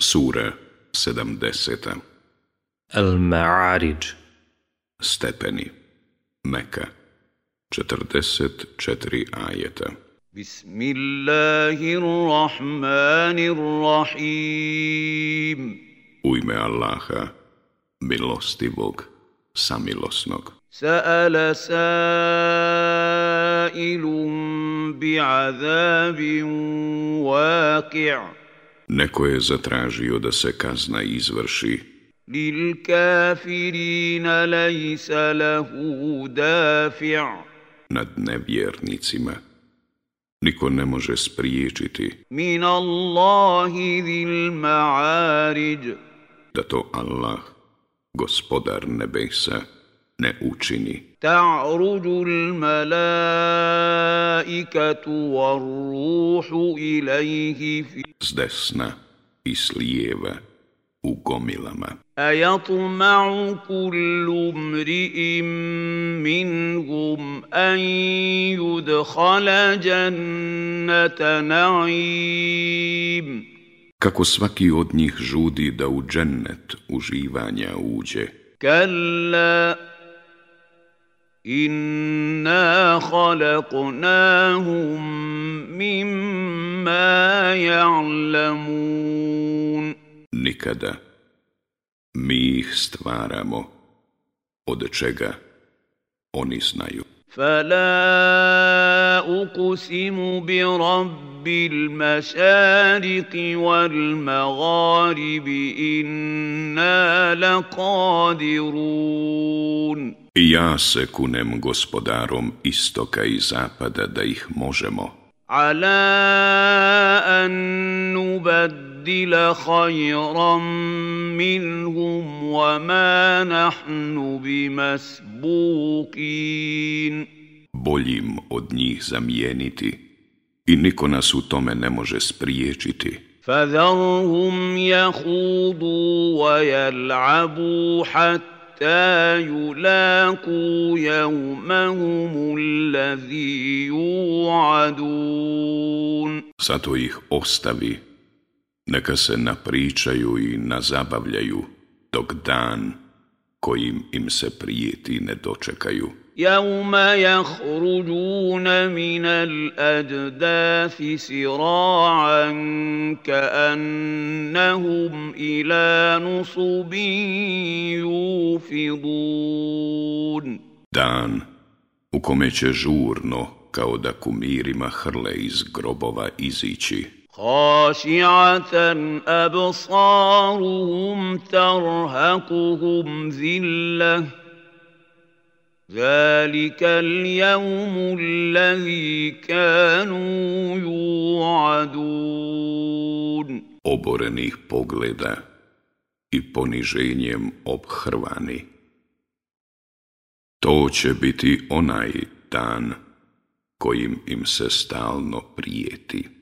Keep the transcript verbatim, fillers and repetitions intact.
Sura sedamdeseta. Al-Ma'arij. Stepeni. Meka. četrdeset četiri ajeta. Bismillahirrahmanirrahim. U ime Allaha, milostivog, samilosnog. Sa'ala sa'ilun bi'azabin waqi'. Neko je zatražio da se kazna izvrši. Lil kafirina laysa lahu dafi'. Nad nevjernicima niko ne može spriječiti Min Allahi zil ma'arij. da to Allah, gospodar nebesa, ne učini. Ta'ruju al-malaikatu war-ruhu ilayhi fi S desna i s lijeva u gomilama. Ayatma'u kullu mri'in minhum an yudkhala jannata na'im. Kako svaki od njih žudi da u džennet uživanja uđe. Kalla inna khalaqnahum mimma ya'lamun. Nikada. Mi ih stvaramo od čega oni znaju. Fala uqsimu bi rabbil mašariqi wal magharibi inna laqadirun. I ja se kunem gospodarom istoka i zapada da ih možemo. Ala an nubaddila khayran minhum wa ma nahnu bimasbuqin. Boljim od njih zamijeniti i niko nas u tome ne može spriječiti. Fadharhum yahudu wa yal'abu hatta yulaqu yawmahum alladhi yu'adun. Zato ih ostavi, neka se napričaju i nazabavljaju, dok dan kojim im se prijeti ne dočekaju. يوم يخرجون من الأجداث سراعا كأنهم إلى نصب يوفضون. Dan u kome će žurno, kao da kumirima hrle iz grobova izići. خاشعة أبصارهم ترهقهم ذلة ذلك اليوم الذي كانوا يوعدون. Oborenih pogleda i poniženjem obhrvani. To će biti onaj dan kojim im se stalno prijeti.